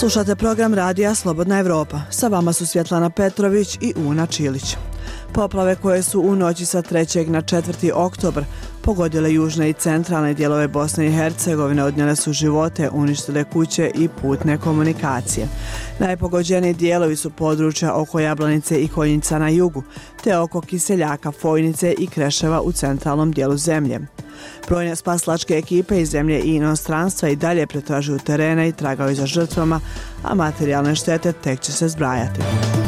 Slušate program radija Slobodna Evropa. Sa vama su Svjetlana Petrović i Una Čilić. Poplave koje su u noći sa 3. na 4. oktobar pogodile južne i centralne dijelove Bosne i Hercegovine, odnijele su živote, uništile kuće i putne komunikacije. Najpogođeniji dijelovi su područja oko Jablanice i Konjica na jugu, te oko Kiseljaka, Fojnice i Kreševa u centralnom dijelu zemlje. Brojne spasilačke ekipe iz zemlje i inostranstva i dalje pretražuju terene i tragaju za žrtvama, a materijalne štete tek će se zbrajati.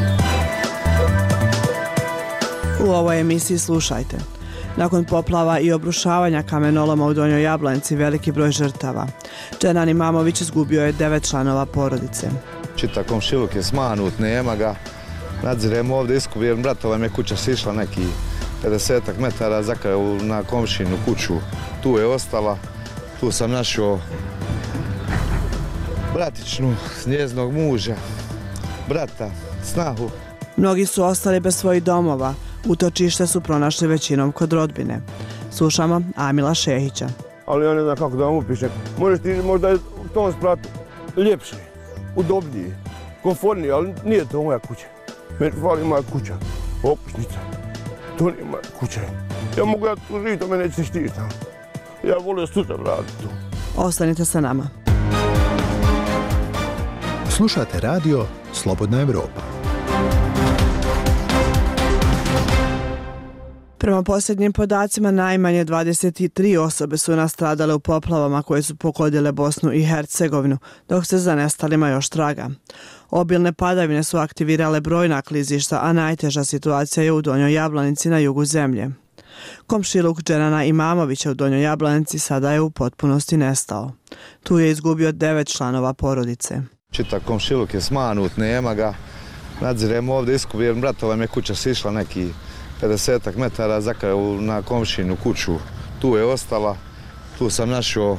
U ovoj emisiji slušajte. Nakon poplava i obrušavanja kamenoloma u Donjoj Jablanici veliki broj žrtava. Dženan Imamović izgubio je 9 članova porodice. Čita komšiluk je smanut, nema ga. Nadziremo ovdje iskubijem, bratova mi je kuća sišla neki 50 metara, zakraju na komšinu kuću. Tu je ostala, tu sam našao bratičnu, njeznog muža, brata, snahu. Mnogi su ostali bez svojih domova. Utočište su pronašli većinom kod rodbine. Slušamo Amila Šehića. Ali ja ne znam kako da vam upišem. Možeš ti možda u tom spratu ljepši, udobniji, komfortniji, ali nije to moja kuća. Meni fali moja kuća, okućnica. To nije moja kuća. Ja mogu ja tu živjeti, a me neće štiti tamo. Ja volio sutra raditi tu. Ostanite sa nama. Slušate radio Slobodna Evropa. Prema posljednjim podacima, najmanje 23 osobe su nastradale u poplavama koje su pogodile Bosnu i Hercegovinu, dok se za nestalima još traga. Obilne padavine su aktivirale brojna klizišta, a najteža situacija je u Donjoj Jablanici na jugu zemlje. Komšiluk Dženana Imamovića u Donjoj Jablanici sada je u potpunosti nestao. Tu je izgubio 9 članova porodice. Čita komšiluk je smanut, nema ga. Nadziremo ovdje iskubijem, bratova mi je kuća sišla neki 50 metara, zakraju na komšinu kuću. Tu je ostala, tu sam našao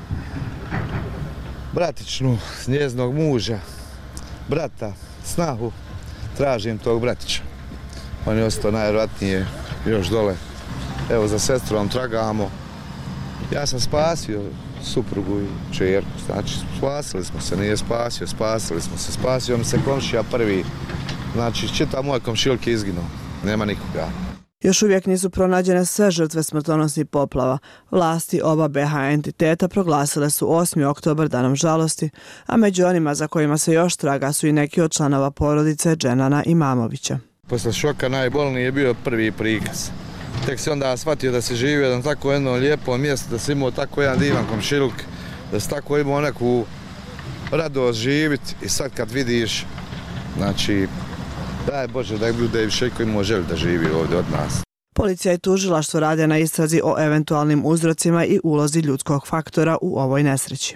bratičnu, njeznog muža, brata, snahu. Tražim tog bratića. On je ostao najvjerojatnije još dole. Evo, za sestrom tragamo. Ja sam spasio suprugu i čerku, znači spasili smo se, nije spasio, spasili smo se. Spasio mi se komšija prvi, znači čita moj komšiluk je izginuo. Nema nikoga. Još uvijek nisu pronađene sve žrtve smrtonosnih poplava. Vlasti oba BiH entiteta proglasile su 8. oktobar danom žalosti, a među onima za kojima se još traga su i neki od članova porodice Dženana Imamovića. Posle šoka najbolniji je bio prvi prikaz. Tek se onda shvatio da se živio na tako jedno lijepo mjesto, da se imao tako jedan divan komšiluk, da se tako imao neku radost živjeti i sad kad vidiš, znači, daj Bože da bude više koji imao želju da živi ovdje od nas. Policija i tužilaštvo rade na istrazi o eventualnim uzrocima i ulozi ljudskog faktora u ovoj nesreći.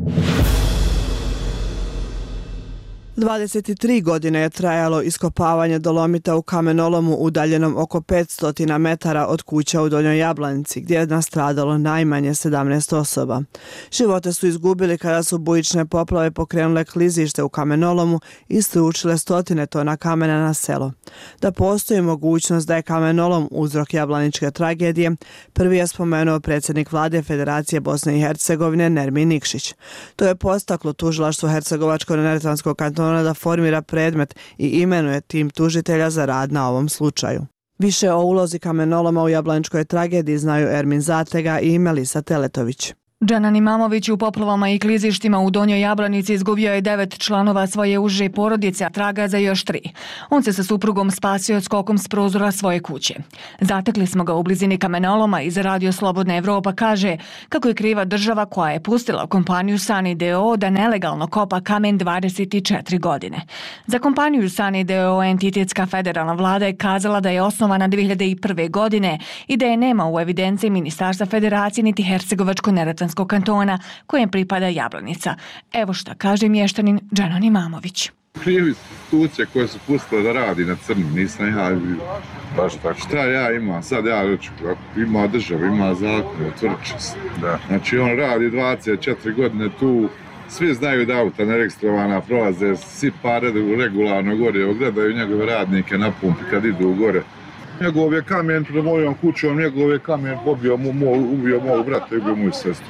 23 godine je trajalo iskopavanje dolomita u kamenolomu udaljenom oko 500 metara od kuća u Donjoj Jablanici, gdje je nastradalo najmanje 17 osoba. Živote su izgubili kada su bujične poplave pokrenule klizište u kamenolomu i stručile 100 tona kamena na selo. Da postoji mogućnost da je kamenolom uzrok jablaničke tragedije, prvi je spomenuo predsjednik vlade Federacije Bosne i Hercegovine Nermin Nikšić. To je postaklo tužilaštvo Hercegovačko-neretvanskog kantona da formira predmet i imenuje tim tužitelja za rad na ovom slučaju. Više o ulozi kamenoloma u jablaničkoj tragediji znaju Ermin Zatega i Melisa Teletović. Dženan Imamović u poplavama i klizištima u Donjoj Jablanici izgubio je 9 članova svoje uže porodice, a traga za još 3. On se sa suprugom spasio skokom s prozora svoje kuće. Zatekli smo ga u blizini kamenoloma i za radio Slobodna Evropa kaže kako je kriva država koja je pustila kompaniju Sani DO da nelegalno kopa kamen 24 godine. Za kompaniju Sani DO entitetska federalna vlada je kazala da je osnovana 2001. godine i da je nema u evidenciji Ministarstva Federacije niti Hercegovačko-neretvanskog kantona kojem pripada Jablanica. Evo šta kaže mještanin Dženan Imamović. Krivi institucije koje su pustile da radi na crno, nisam ja baš tako. Šta ja imam, sad ja reću, ima država, ima zakon, utvrđuje se. Znači on radi 24 godine tu, svi znaju da auta neregistrovana prolaze, svi pare regularno gore, gledaju njegove radnike na pumpi kad idu gore. Njegov je kamen pred mojom kućom, njegov je kamen ubio mog brata i ubio moju sestru.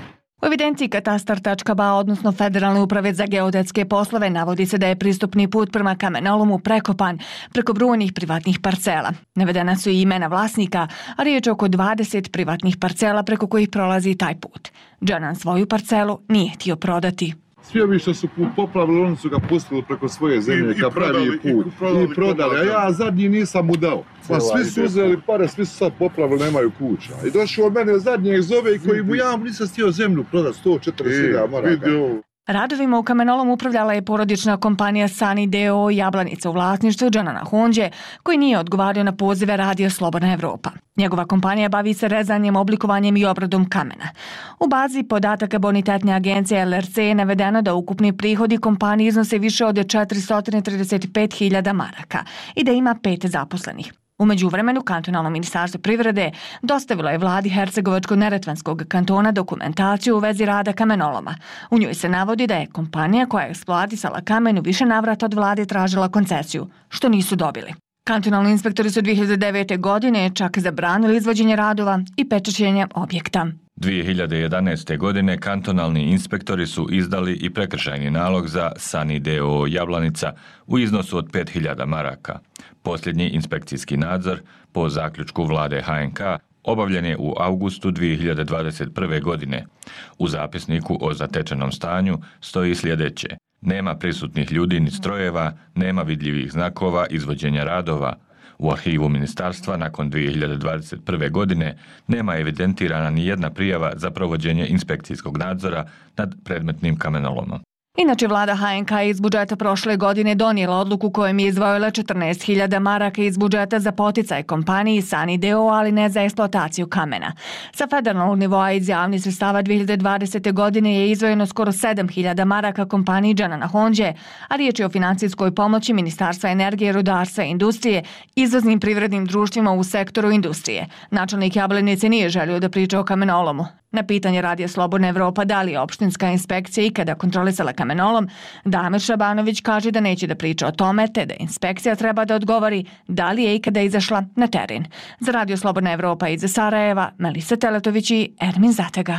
U evidenciji katastar.ba, odnosno Federalne uprave za geodetske poslove, navodi se da je pristupni put prema kamenolomu prekopan preko brojnih privatnih parcela. Navedena su i imena vlasnika, a riječ je oko 20 privatnih parcela preko kojih prolazi taj put. Džanan svoju parcelu nije htio prodati. Svi ovi što su poplavili, oni su ga pustili preko svoje zemlje, ka pravi put. I prodali, a ja zadnji nisam mu dao. Pa svi su uzeli pare, svi su sad poplavili, nemaju kuća. I došao od mene zadnjeg zove i koji mu ja nisam stio zemlju prodati 140.000 maraka. Radovima u kamenolomu upravljala je porodična kompanija Sani D.O. Jablanica u vlasništvu Džanana Hondje, koji nije odgovario na pozive Radio Slobodna Evropa. Njegova kompanija bavi se rezanjem, oblikovanjem i obradom kamena. U bazi podataka bonitetne agencije LRC je navedeno da ukupni prihodi kompanije iznose više od 435.000 maraka i da ima 5 zaposlenih. U međuvremenu, kantonalno ministarstvo privrede dostavilo je vladi Hercegovačko-neretvanskog kantona dokumentaciju u vezi rada kamenoloma. U njoj se navodi da je kompanija koja je eksploatisala kamen u više navrata od vlade tražila koncesiju, što nisu dobili. Kantonalni inspektori su 2009. godine čak zabranili izvođenje radova i pečaćenje objekta. 2011. godine kantonalni inspektori su izdali i prekršajni nalog za Sani D.O. Jablanica u iznosu od 5.000 maraka. Posljednji inspekcijski nadzor po zaključku vlade HNK obavljen je u avgustu 2021. godine. U zapisniku o zatečenom stanju stoji sljedeće: nema prisutnih ljudi ni strojeva, nema vidljivih znakova izvođenja radova. U arhivu ministarstva nakon 2021. godine nema evidentirana ni jedna prijava za provođenje inspekcijskog nadzora nad predmetnim kamenolomom. Inače, vlada HNK iz budžeta prošle godine donijela odluku kojom je izdvojila 14.000 maraka iz budžeta za poticaj kompaniji Sani D.O., ali ne za eksploataciju kamena. Sa federalnog nivoa iz javnih sredstava 2020. godine je izdvojeno skoro 7.000 maraka kompaniji Džanana Hondje, a riječ je o financijskoj pomoći Ministarstva energije, rudarstva i industrije izvoznim privrednim društvima u sektoru industrije. Načelnik Jablanice nije želio da priča o kamenolomu. Na pitanje Radija Slobodna Evropa da li je opštinska inspekcija ikada kontrolisala kamenolom, Damir Šabanović kaže da neće da priča o tome, te da inspekcija treba da odgovori da li je ikada izašla na teren. Za Radio Slobodna Evropa iz Sarajeva, Melisa Teletović i Ermin Zatega.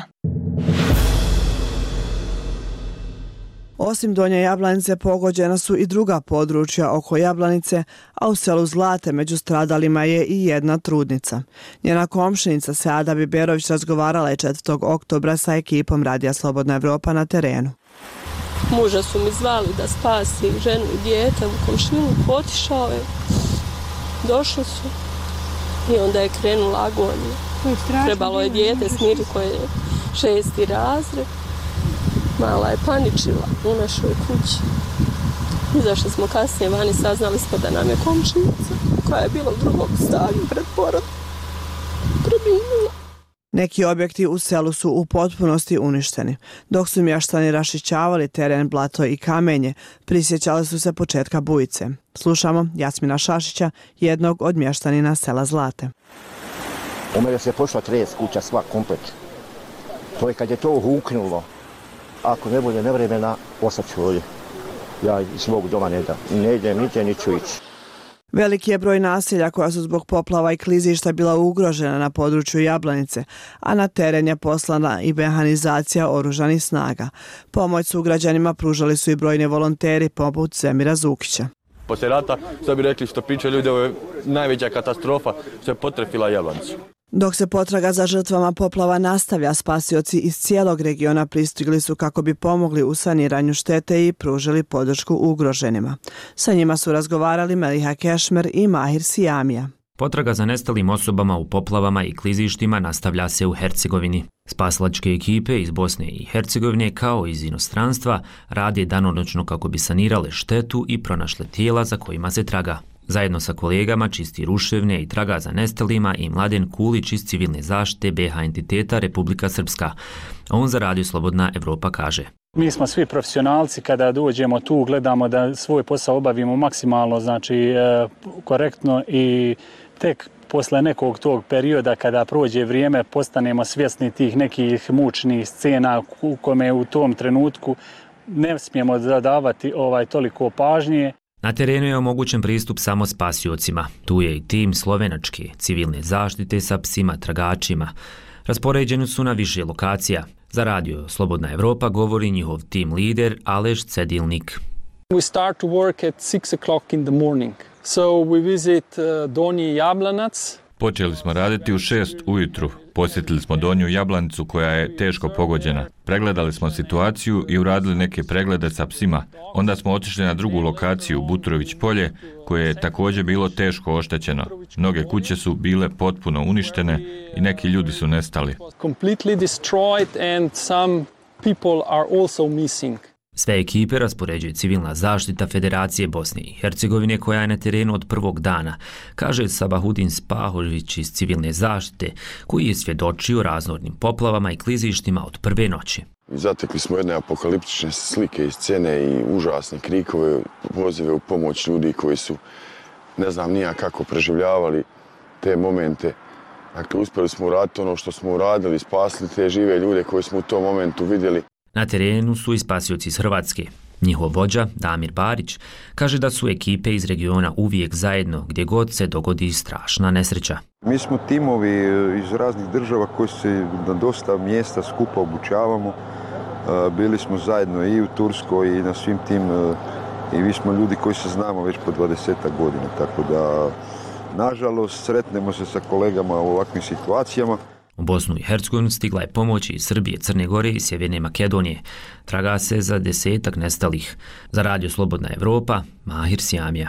Osim Donje Jablanice pogođena su i druga područja oko Jablanice, a u selu Zlate među stradalima je i jedna trudnica. Njena komšinica Seada Biberović razgovarala je 4. oktobra sa ekipom Radija Slobodna Evropa na terenu. Muža su mi zvali da spasi ženu i dijete u komšiluku, otišao je, došli su i onda je krenula agonija. Trebalo je dijete smiriti koje je 6. razred. Mala je paničila u našoj kući. Izašli smo kasnije vani, saznali smo da nam je komšinica, koja je bila u drugom stanju pred porodom, preminula. Neki objekti u selu su u potpunosti uništeni. Dok su mještani raščišćavali teren, blato i kamenje, prisjećali su se početka bujice. Slušamo Jasmina Šašića, jednog od mještanina sela Zlate. U mene se pošla 30 kuća, sva komplet. To je kad je to huknulo. Ako ne bude nevremena, ostat ću ovdje. Ja iz svog doma ne idem, nigdje neću ići. Veliki je broj naselja koja su zbog poplava i klizišta bila ugrožena na području Jablanice, a na teren je poslana i mehanizacija oružanih snaga. Pomoć sugrađanima pružali su i brojni volonteri poput Zemira Zukića. Poslije rata, što bi rekli, što pričaju ljudi, ovo je najveća katastrofa što je potrefila Jablanicu. Dok se potraga za žrtvama poplava nastavlja, spasioci iz cijelog regiona pristigli su kako bi pomogli u saniranju štete i pružili podršku ugroženima. Sa njima su razgovarali Meliha Kešmer i Mahir Sijamija. Potraga za nestalim osobama u poplavama i klizištima nastavlja se u Hercegovini. Spasilačke ekipe iz Bosne i Hercegovine kao iz inostranstva rade danonoćno kako bi sanirale štetu i pronašle tijela za kojima se traga. Zajedno sa kolegama čisti ruševne i traga za nestalima i Mladen Kulić iz civilne zaštite BH entiteta Republika Srpska. A on za Radio Slobodna Evropa kaže: Mi smo svi profesionalci, kada dođemo tu gledamo da svoj posao obavimo maksimalno, korektno i tek posle nekog tog perioda kada prođe vrijeme postanemo svjesni tih nekih mučnih scena u kome u tom trenutku ne smijemo zadavati toliko pažnje. Na terenu je omogućen pristup samo spasiocima. Tu je i tim slovenačke civilne zaštite sa psima tragačima. Raspoređeni su na više lokacija. Za radio Slobodna Evropa govori njihov tim lider Aleš Cedilnik. We start to work at 6 o'clock in the morning. So we visit Donji Jablanac. Počeli smo raditi u 6 ujutru. Posjetili smo Donju Jablanicu koja je teško pogođena. Pregledali smo situaciju i uradili neke preglede sa psima. Onda smo otišli na drugu lokaciju, Buturović polje, koje je također bilo teško oštećeno. Mnoge kuće su bile potpuno uništene i neki ljudi su nestali. Completely destroyed and some people are also missing. Sve ekipe raspoređuje civilna zaštita Federacije Bosne i Hercegovine koja je na terenu od prvog dana, kaže Sabahudin Spahović iz civilne zaštite, koji je svjedočio raznornim poplavama i klizištima od prve noći. Zatekli smo jedne apokaliptične slike i scene i užasne krikove, pozive u pomoć ljudi koji su, ne znam nija kako, preživljavali te momente. Dakle, uspjeli smo uraditi ono što smo uradili, spasili te žive ljude koje smo u tom momentu vidjeli. Na terenu su i spasioci iz Hrvatske. Njihov vođa, Damir Barić, kaže da su ekipe iz regiona uvijek zajedno gdje god se dogodi strašna nesreća. Mi smo timovi iz raznih država koji se na dosta mjesta skupa obučavamo. Bili smo zajedno i u Turskoj i na svim tim, i mi smo ljudi koji se znamo već po 20 godina, tako da nažalost sretnemo se sa kolegama u ovakvim situacijama. U Bosnu i Hercegovinu stigla je pomoć iz Srbije, Crne Gore i Sjeverne Makedonije. Traga se za 10 nestalih. Za radio Slobodna Evropa, Mahir Sjamija.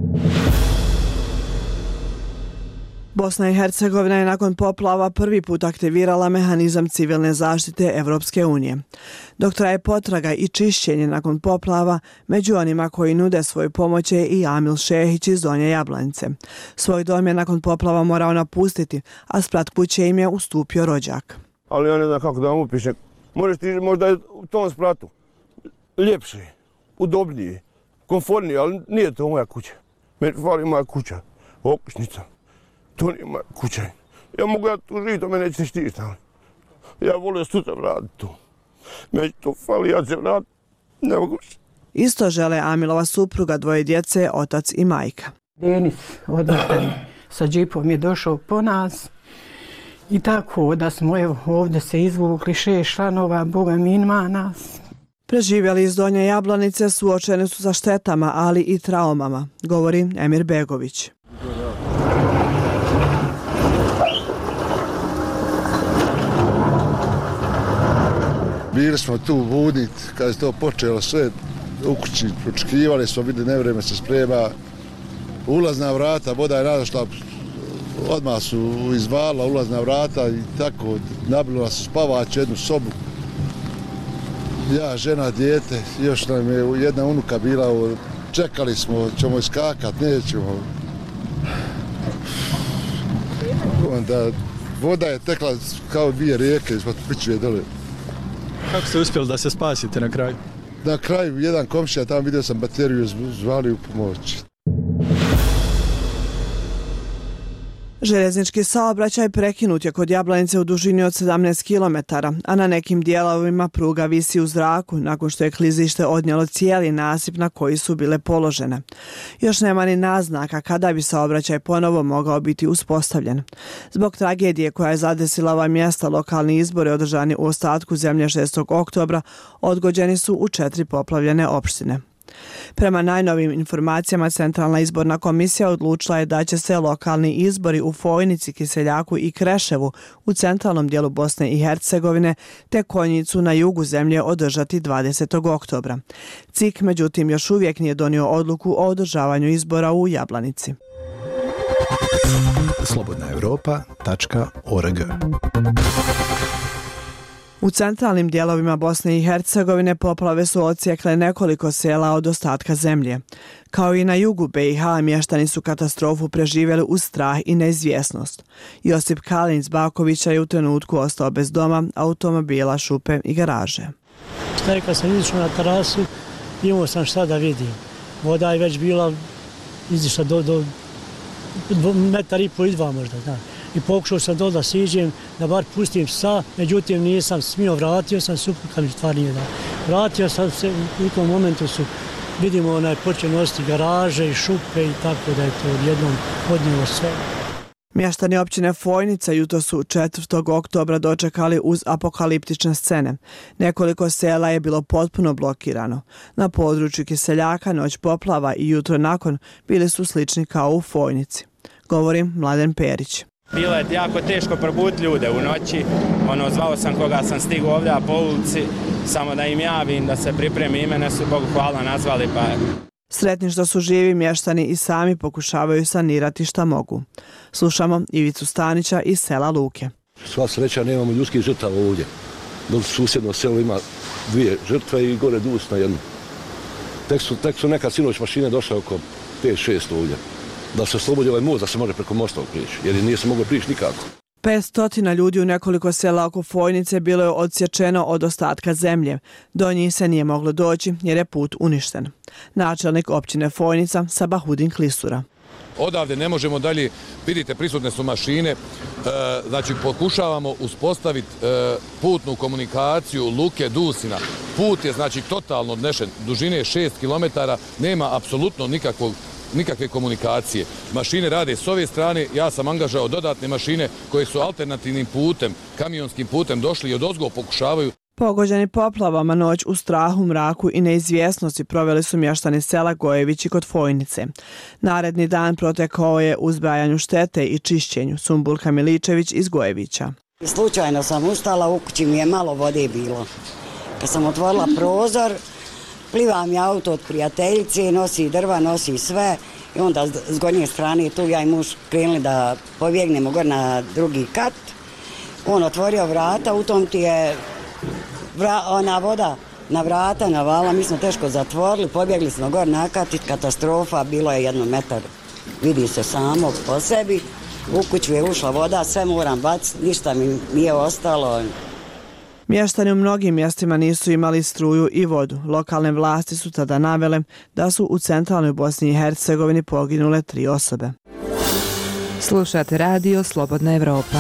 Bosna i Hercegovina je nakon poplava prvi put aktivirala mehanizam civilne zaštite Evropske unije. Dok traje potraga i čišćenje nakon poplava, među onima koji nude svoju pomoć je i Amil Šehić iz Donje Jablanice. Svoj dom je nakon poplava morao napustiti, a sprat kuće im je ustupio rođak. Ali ja ne znam kako da vam upišem. Možeš ti možda u tom spratu ljepši, udobniji, komforniji, ali nije to moja kuća. Meni fali moja kuća, okućnica. To nije moja kuća. Ja mogu tu živjeti, to me neće štiti. Ja volio sutra vratiti tu. Meni to fali, ja se vratim, ne mogu. Isto žele Amilova supruga, dvoje djece, otac i majka. Denis odvrten sa džipom je došao po nas i tako da smo ovdje se izvukli 6 članova, Boga mi ima nas. Preživjeli iz Donje Jablanice suočeni su sa štetama, ali i traumama, govori Emir Begović. Bili smo tu budni, kad je to počelo sve u kući, očekivali smo, vidjeli nevreme se sprema, ulazna vrata, voda je nadošla, odmah su izvala ulazna vrata i tako, nabilo nas spavač, jednu sobu. Ja, žena, dijete, još nam je jedna unuka bila, čekali smo, ćemo iskakat, nećemo. Onda voda je tekla kao 2 rijeke ispod Pičve dole. Kako ste uspjeli da se spasite na kraju? Na kraju jedan komšija, tamo vidio sam bateriju, zvali u pomoć. Željeznički saobraćaj prekinut je kod Jablanice u dužini od 17 km, a na nekim dijelovima pruga visi u zraku nakon što je klizište odnijelo cijeli nasip na koji su bile položene. Još nema ni naznaka kada bi saobraćaj ponovo mogao biti uspostavljen. Zbog tragedije koja je zadesila ova mjesta, lokalni izbori održani u ostatku zemlje 6. oktobra odgođeni su u 4 poplavljene opštine. Prema najnovim informacijama, Centralna izborna komisija odlučila je da će se lokalni izbori u Fojnici, Kiseljaku i Kreševu u centralnom dijelu Bosne i Hercegovine te Konjicu na jugu zemlje održati 20. oktobra. CIK, međutim, još uvijek nije donio odluku o održavanju izbora u Jablanici. slobodnaevropa.org. U centralnim dijelovima Bosne i Hercegovine poplave su odsjekle nekoliko sela od ostatka zemlje. Kao i na jugu BiH, mještani su katastrofu preživjeli uz strah i neizvjesnost. Josip Kalin iz Bakovića je u trenutku ostao bez doma, automobila, šupe i garaže. Kad sam izišao na terasu, imao sam šta da vidim. Voda je već bila izišla do 1,5 metra i 2 možda, da. I pokušao sam da siđem, da bar pustim psa, međutim nisam smio, vratio sam, supruga mi stvar nije da. Vratio sam se, u tom momentu vidimo počeo nositi garaže i šupe i tako da je to odjednom odnijelo sve. Mještani općine Fojnica jutros su 4. oktobra dočekali uz apokaliptične scene. Nekoliko sela je bilo potpuno blokirano. Na području Kiseljaka noć poplava i jutro nakon bili su slični kao u Fojnici. Govori Mladen Perić. Bilo je jako teško probuditi ljude u noći. Zvao sam koga sam stigao ovdje po ulici, samo da im javim, da se pripremi, i mene su, Bogu hvala, nazvali pa... Sretni što su živi, mještani i sami pokušavaju sanirati šta mogu. Slušamo Ivicu Stanića iz sela Luke. Sva sreća, nemamo ljudskih žrtava ovdje. Susjedno selo ima 2 žrtve i gore dus na jednu. Tek su neka sinoć mašine došle oko 5-6 ovdje. Da se oslobodi ovaj most, da se može preko mosta prijeći, jer nije se moglo prijeći nikako. 500 ljudi u nekoliko sela oko Fojnice bilo je odsječeno od ostatka zemlje. Do njih se nije moglo doći jer je put uništen. Načelnik općine Fojnica Sabahudin Klisura. Odavde ne možemo dalje, vidite, prisutne su mašine, znači pokušavamo uspostaviti putnu komunikaciju Luke Dusina. Put je znači totalno odnešen, dužine 6 km, nema apsolutno nikakve komunikacije. Mašine rade s ove strane, ja sam angažao dodatne mašine koje su alternativnim putem, kamionskim putem došli i odozgo pokušavaju. Pogođeni poplavama noć u strahu, mraku i neizvjesnosti proveli su mještani sela Gojevići kod Fojnice. Naredni dan protekao je u zbrajanju štete i čišćenju. Sumbulka Miličević iz Gojevića. Slučajno sam ustala, u kući mi je malo vode bilo. Kad sam otvorila prozor, pliva mi auto od prijateljice, nosi drva, nosi sve i onda s gornje strane tu ja i muž krenuli da pobjegnemo gore na drugi kat. On otvorio vrata, u tom ti je ona voda na vrata navala, mi smo teško zatvorili, pobjegli smo gore na kat i katastrofa, bilo je 1 metar. Vidi se samo po sebi, u kuću je ušla voda, sve moram baciti, ništa mi nije ostalo. Mještani u mnogim mjestima nisu imali struju i vodu. Lokalne vlasti su tada navele da su u centralnoj Bosni i Hercegovini poginule 3 osobe. Slušate radio Slobodna Evropa.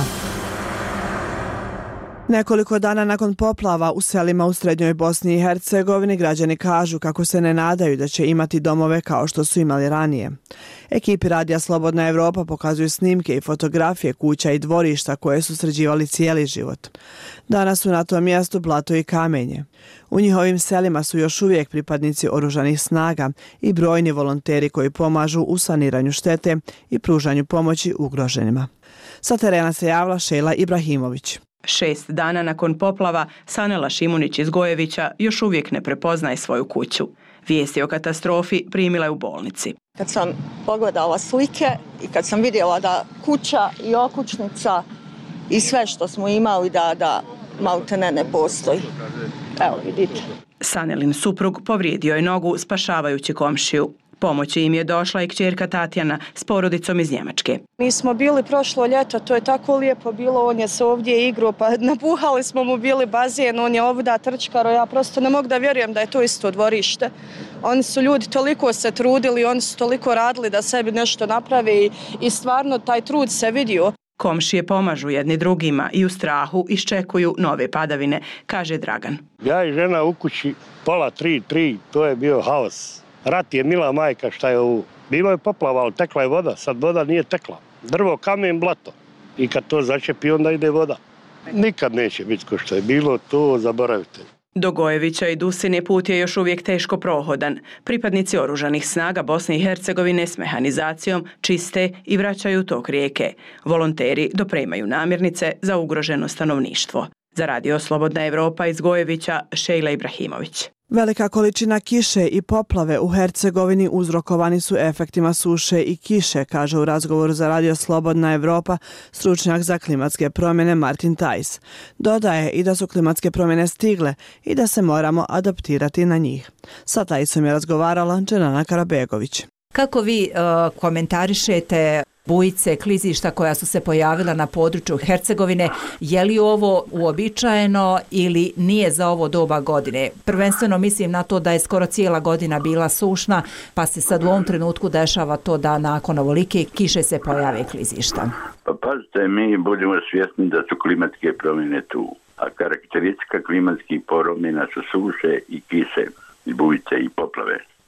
Nekoliko dana nakon poplava u selima u srednjoj Bosni i Hercegovini građani kažu kako se ne nadaju da će imati domove kao što su imali ranije. Ekipi radija Slobodna Evropa pokazuju snimke i fotografije kuća i dvorišta koje su sređivali cijeli život. Danas su na tom mjestu blato i kamenje. U njihovim selima su još uvijek pripadnici oružanih snaga i brojni volonteri koji pomažu u saniranju štete i pružanju pomoći ugroženima. Sa terena se javila Šejla Ibrahimović. 6 dana nakon poplava Sanela Šimunić iz Gojevića još uvijek ne prepoznaje svoju kuću. Vijesti o katastrofi primila je u bolnici. Kad sam pogledala slike i kad sam vidjela da kuća i okućnica i sve što smo imali da maltene ne postoji. Evo vidite. Sanelin suprug povrijedio je nogu spašavajući komšiju. Pomoći im je došla i kćerka Tatjana s porodicom iz Njemačke. Mi smo bili prošlo ljeto, to je tako lijepo bilo, on je se ovdje igrao, pa napuhali smo mu bili bazen, on je ovdje trčkaro, ja prosto ne mogu da vjerujem da je to isto dvorište. Oni su ljudi toliko se trudili, oni su toliko radili da sebi nešto naprave i stvarno taj trud se vidio. Komšije pomažu jedni drugima i u strahu iščekuju nove padavine, kaže Dragan. Ja i žena u kući, pola 3, to je bio haos. Rat je mila majka, šta je ovo. Bilo je poplava, ali tekla je voda, sad voda nije tekla. Drvo, kamen, blato. I kad to začepi, onda ide voda. Nikad neće biti ko što je bilo, to zaboravite. Do Gojevića i Dusine put je još uvijek teško prohodan. Pripadnici oružanih snaga Bosne i Hercegovine s mehanizacijom čiste i vraćaju tok rijeke. Volonteri dopremaju namirnice za ugroženo stanovništvo. Za radio Slobodna Evropa iz Gojevića, Šejla Ibrahimović. Velika količina kiše i poplave u Hercegovini uzrokovani su efektima suše i kiše, kaže u razgovoru za radio Slobodna Evropa stručnjak za klimatske promjene Martin Tajs. Dodaje i da su klimatske promjene stigle i da se moramo adaptirati na njih. Sa Tajsom je razgovarala Dženana Karabegović. Kako vi komentarišete bujice, klizišta koja su se pojavila na području Hercegovine, je li ovo uobičajeno ili nije za ovo doba godine? Prvenstveno mislim na to da je skoro cijela godina bila sušna, pa se sad u ovom trenutku dešava to da nakon ovolike kiše se pojave klizišta. Pa pazite, mi budemo svjesni da su klimatske promjene tu, a karakteristika klimatskih promjena su suše i kiše, i bujice i poplave.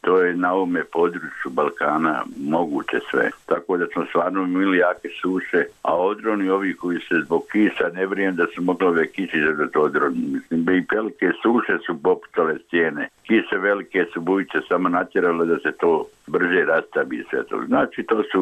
To je na ovome području Balkana moguće sve. Tako da smo stvarno imali jake suše, a odroni ovi koji se zbog kisa, ne vrijem da su mogli ove kiše za odroni. Mislim, i velike suše su poputale stijene. Kise velike su bujice samo natjerale da se to brže rastabi sve to. Znači, to su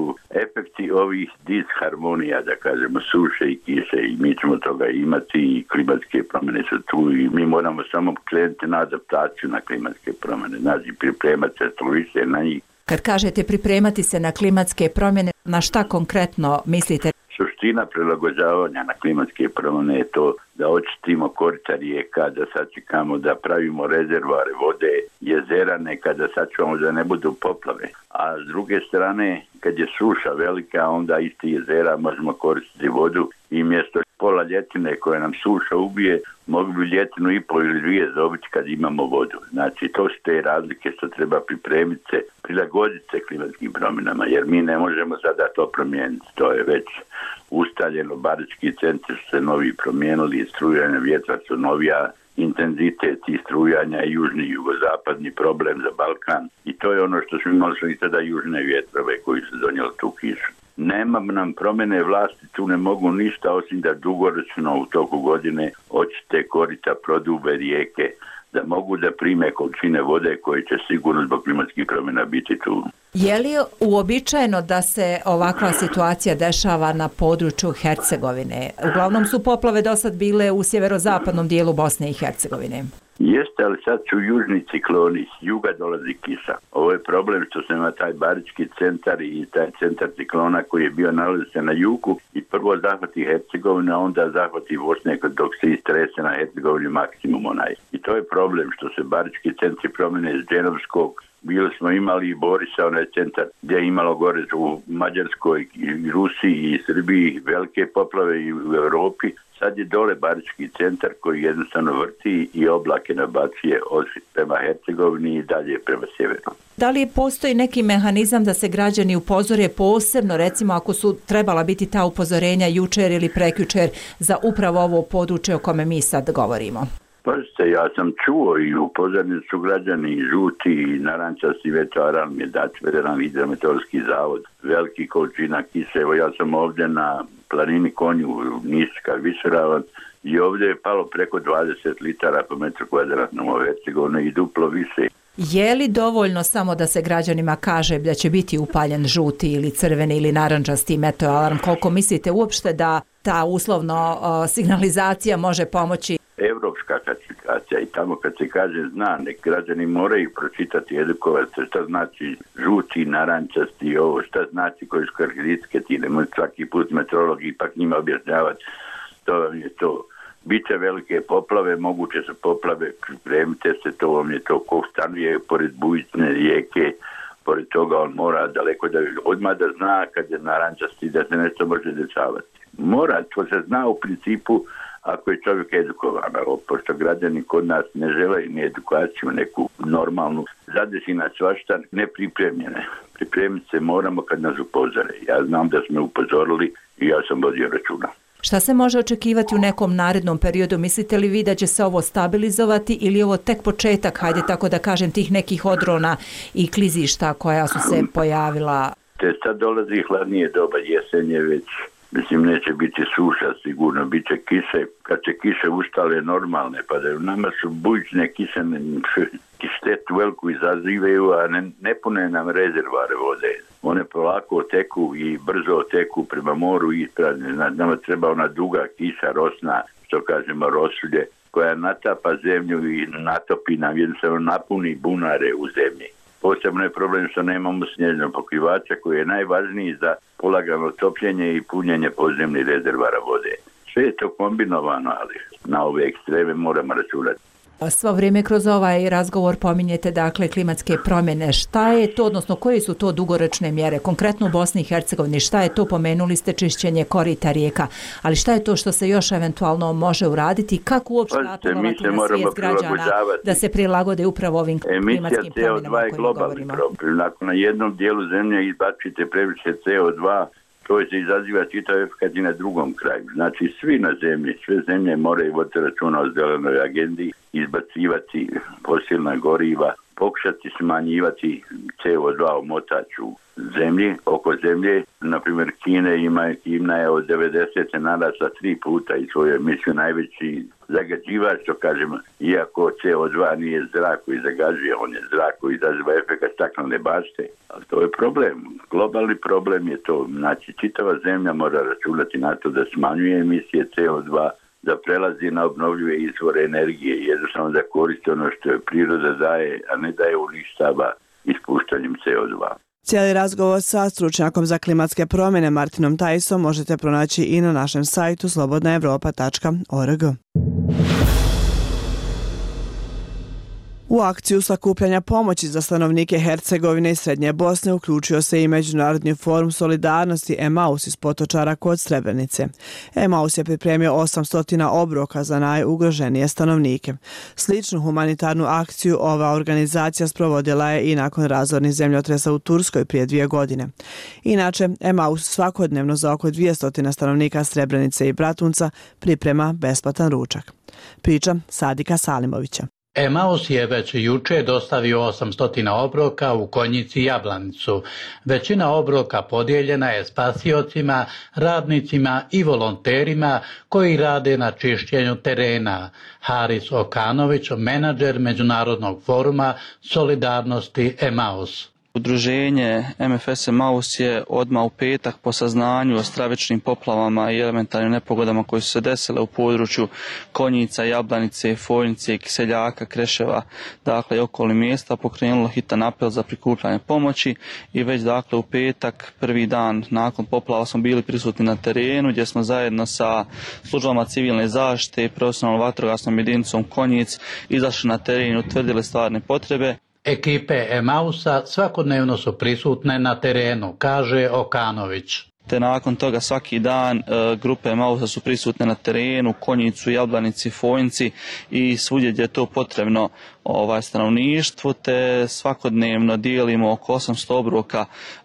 efekti ovih disharmonija, da kažemo, suše i kise, i mi ćemo toga imati, i klimatske promjene su tu i mi moramo samo krenuti na adaptaciju na klimatske promjene, znači pripremati se to više na njih. Kad kažete pripremati se na klimatske promjene, na šta konkretno mislite? Suština prilagođavanja na klimatske promjene je to da očistimo korita rijeka, da sačekamo da pravimo rezervoare vode, jezera nekada sačuvamo da ne budu poplave. A s druge strane, kad je suša velika, onda iz tih jezera možemo koristiti vodu i mjesto pola ljetine koje nam suša ubije, mogu bi ljetinu i pol ili dvije dobiti kad imamo vodu. Znači, to su te razlike što treba pripremiti se, prilagoditi se klimatskim promjenama, jer mi ne možemo sada to promijeniti. To je već ustaljeno, barički centri su se novi promijenili, strujanja vjetra su novija, intenzitet i strujanja i južni i jugozapadni problem za Balkan. I to je ono što smo imali i tada južne vjetrove koji su donijeli tu kišu. Nema nam promjene vlasti, tu ne mogu ništa osim da dugoročno u toku godine očiste korita, prodube rijeke, da mogu da prime količine vode koje će sigurno zbog klimatskih promjena biti tu. Je li uobičajeno da se ovakva situacija dešava na području Hercegovine? Uglavnom su poplave do sad bile u sjeverozapadnom dijelu Bosne i Hercegovine. Jeste, ali sad su južni cikloni, s juga dolazi kiša. Ovo je problem što se ima taj barički centar i taj centar ciklona koji je bio nalazi se na jugu i prvo zahvati Hercegovina, a onda zahvati Bosne dok se istrese na Hercegovini maksimum onaj. I to je problem što se barički centri promjene iz Dženovskog. Bili smo imali i Borisa, onaj centar gdje je imalo gore u Mađarskoj, i Rusiji i Srbiji velike poplave i u Europi. Sad je dole barički centar koji jednostavno vrti i oblake nabacuje od prema Hercegovini i dalje prema sjeveru. Da li postoji neki mehanizam da se građani upozore posebno, recimo ako su trebala biti ta upozorenja jučer ili prekjučer za upravo ovo područje o kome mi sad govorimo? Pazite, ja sam čuo i upozoreni su građani i žuti i narančasti veteran mi je dati Federalni hidrometeorološki zavod. Veliki količina kise, evo ja sam ovdje na planini Konju, Niška, Višeravan i ovdje je palo preko 20 litara po metru kvadratnom u Hercegovini i duplo više. Je li dovoljno samo da se građanima kaže da će biti upaljen žuti ili crveni ili narančasti meteoalarm? Koliko mislite uopšte da ta uslovno signalizacija može pomoći? Evropska klasifikacija i tamo kad se kaže zna, nek građani moraju pročitati, edukovati se šta znači žuti, narančasti i ovo, šta znači koje su karakteristike, ti ne može svaki put meteorolog ipak njima objašnjavati. To vam je to. Biće velike poplave, moguće su poplave, pripremite se, to vam je to ko stanuje pored bujične rijeke, pored toga on mora daleko da odmah da zna kad je narančasti da se nešto može dešavati. Mora, to se zna u principu ako je čovjek edukovan, pošto građani kod nas ne žele ni edukaciju neku normalnu, zadesi nas svašta nepripremljene. Pripremiti se moramo kad nas upozore. Ja znam da smo upozorili i ja sam vodio računa. Šta se može očekivati u nekom narednom periodu? Mislite li vi da će se ovo stabilizovati ili je ovo tek početak, hajde tako da kažem, tih nekih odrona i klizišta koja su se pojavila? Te sad dolazi hladnije doba, jesenje već. Mislim, neće biti suša, sigurno bit će kiše. Kad će kiše ustale normalne, pa da nama su bujične kiše štetu veliku izazivaju, a ne pune nam rezervoare vode. One polako teku i brzo teku prema moru i isprazne. Nama treba ona duga kiša, rosna, što kažemo rosulje, koja natapa zemlju i natopi nam, jednostavno napuni bunare u zemlji. Posebno je problem što nemamo snježnog pokrivača koji je najvažniji za polagano topljenje i punjenje podzemnih rezervara vode. Sve je to kombinovano, ali na ove ekstreme moramo računati. Svo vrijeme kroz ovaj razgovor pominjete dakle klimatske promjene. Šta je to, odnosno koje su to dugoročne mjere? Konkretno u Bosni i Hercegovini, šta je to, pomenuli ste čišćenje korita rijeka, ali šta je to što se još eventualno može uraditi? Kako uopšte apelovati na svijest građana da se prilagode upravo ovim klimatskim promjenama o kojima govorimo? Ako na jednom dijelu zemlje izbacite previše CO2, to se izaziva čitav efekt i na drugom kraju. Znači svi na zemlji, sve zemlje moraju voditi računa o zelenoj agendi, izbacivati fosilna goriva, pokušati smanjivati CO2 omotač u zemlji, oko zemlje. Naprimjer, Kina je od 90. narasla 3 puta i svoj emisiju najveći zagađivač, što kažem, iako CO2 nije zrak koji zagađuje, on je zrak koji izaziva efekt staklene bašte. Ali to je problem. Globalni problem je to. Znači, čitava zemlja mora računati na to da smanjuje emisije CO2, da prelazi na obnovljive izvore energije i jednostavno da koristi ono što je priroda daje, a ne da je uništava ispuštanjem CO2. Cijeli razgovor sa stručnjakom za klimatske promjene Martinom Tajsom možete pronaći i na našem sajtu slobodnaevropa.org. U akciju sakupljanja pomoći za stanovnike Hercegovine i Srednje Bosne uključio se i Međunarodni forum solidarnosti Emaus iz Potočara kod Srebrenice. Emaus je pripremio 800 obroka za najugroženije stanovnike. Sličnu humanitarnu akciju ova organizacija sprovodila je i nakon razornih zemljotresa u Turskoj prije 2 godine. Inače, Emaus svakodnevno za oko 200 stanovnika Srebrenice i Bratunca priprema besplatan ručak. Priča Sadika Salimovića. Emaus je već juče dostavio 800 obroka u Konjici i Jablanicu. Većina obroka podijeljena je spasiocima, radnicima i volonterima koji rade na čišćenju terena. Haris Okanović, menadžer Međunarodnog foruma solidarnosti Emaus. Udruženje MFS Emaus je odmah u petak po saznanju o stravičnim poplavama i elementarnim nepogodama koje su se desile u području Konjica, Jablanice, Fojnice, Kiseljaka, Kreševa, dakle i okolnih mjesta, pokrenulo hitan apel za prikupljanje pomoći i već dakle u petak, prvi dan nakon poplava smo bili prisutni na terenu gdje smo zajedno sa službama civilne zaštite i profesionalnom vatrogasnom jedinicom Konjic izašli na teren i utvrdili stvarne potrebe. Ekipe Emausa svakodnevno su prisutne na terenu, kaže Okanović. Te nakon toga svaki dan grupe Emausa su prisutne na terenu, Konjicu, Jablanici, Fojnici i svugdje gdje je to potrebno stanovništvu, te svakodnevno dijelimo oko 800 obroka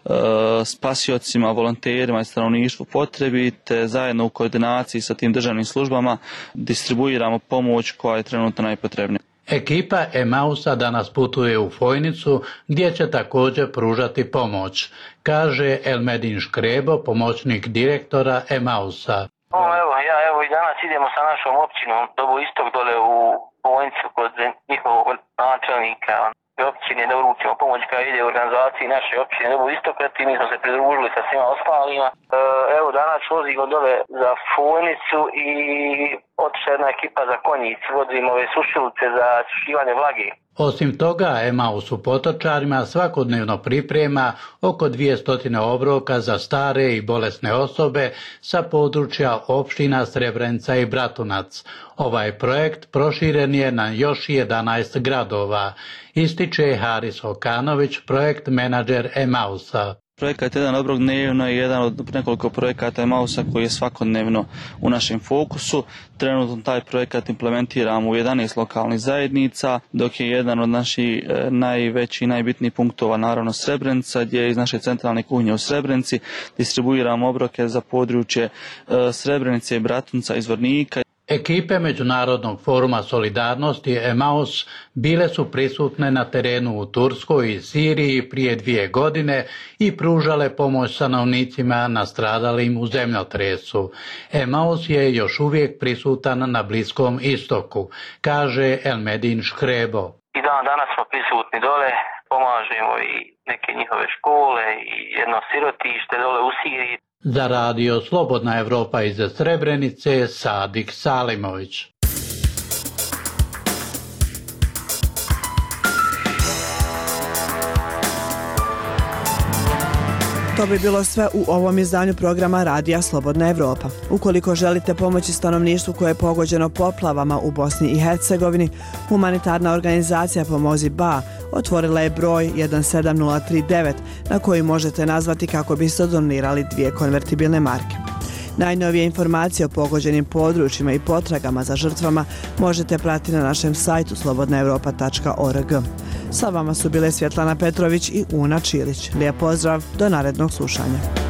spasiocima, volonterima i stanovništvu potrebi, te zajedno u koordinaciji sa tim državnim službama distribuiramo pomoć koja je trenutno najpotrebnija. Ekipa Emausa danas putuje u Fojnicu gdje će također pružati pomoć, kaže Elmedin Škrebo, pomoćnik direktora Emausa. Evo i danas idemo sa našom općinom Dobo Istok dole u Fojnicu kod njihovog načelnika općine da uručimo pomoć koja ide u organizaciji naše općine Dobo Istok, i mi smo se pridružili sa svima ostalima. Evo danas vozimo dole za Fojnicu i otišla jedna ekipa za Konjic, vozimo ove sušilice za sušivanje vlage. Osim toga, Emaus u Potočarima svakodnevno priprema oko 200 obroka za stare i bolesne osobe sa područja opština Srebrenica i Bratunac. Ovaj projekt proširen je na još 11 gradova, ističe Haris Okanović, projekt menadžer Emausa. Projekat Jedan obrok dnevno je jedan od nekoliko projekata Emausa koji je svakodnevno u našem fokusu. Trenutno taj projekat implementiramo u 11 lokalnih zajednica, dok je jedan od naših najvećih i najbitnijih punktova naravno Srebrenica, gdje iz naše centralne kuhinje u Srebrenici distribuiramo obroke za područje Srebrenice i Bratunca iz Zvornika. Ekipe Međunarodnog foruma solidarnosti Emaus bile su prisutne na terenu u Turskoj i Siriji prije 2 godine i pružale pomoć stanovnicima nastradalim u zemljotresu. Emaus je još uvijek prisutan na Bliskom istoku, kaže Elmedin Škrebo. I danas smo prisutni dole, pomažemo i neke njihove škole i jedno sirotište dole u Siriji. Za radio Slobodna Evropa iz Srebrenice, Sadik Salimović. To bi bilo sve u ovom izdanju programa Radija Slobodna Evropa. Ukoliko želite pomoći stanovništvu koje je pogođeno poplavama u Bosni i Hercegovini, humanitarna organizacija Pomozi Ba otvorila je broj 17039 na koji možete nazvati kako biste donirali 2 konvertibilne marke. Najnovije informacije o pogođenim područjima i potragama za žrtvama možete pratiti na našem sajtu slobodnaevropa.org. Sa vama su bile Svjetlana Petrović i Una Čilić. Lijep pozdrav, do narednog slušanja.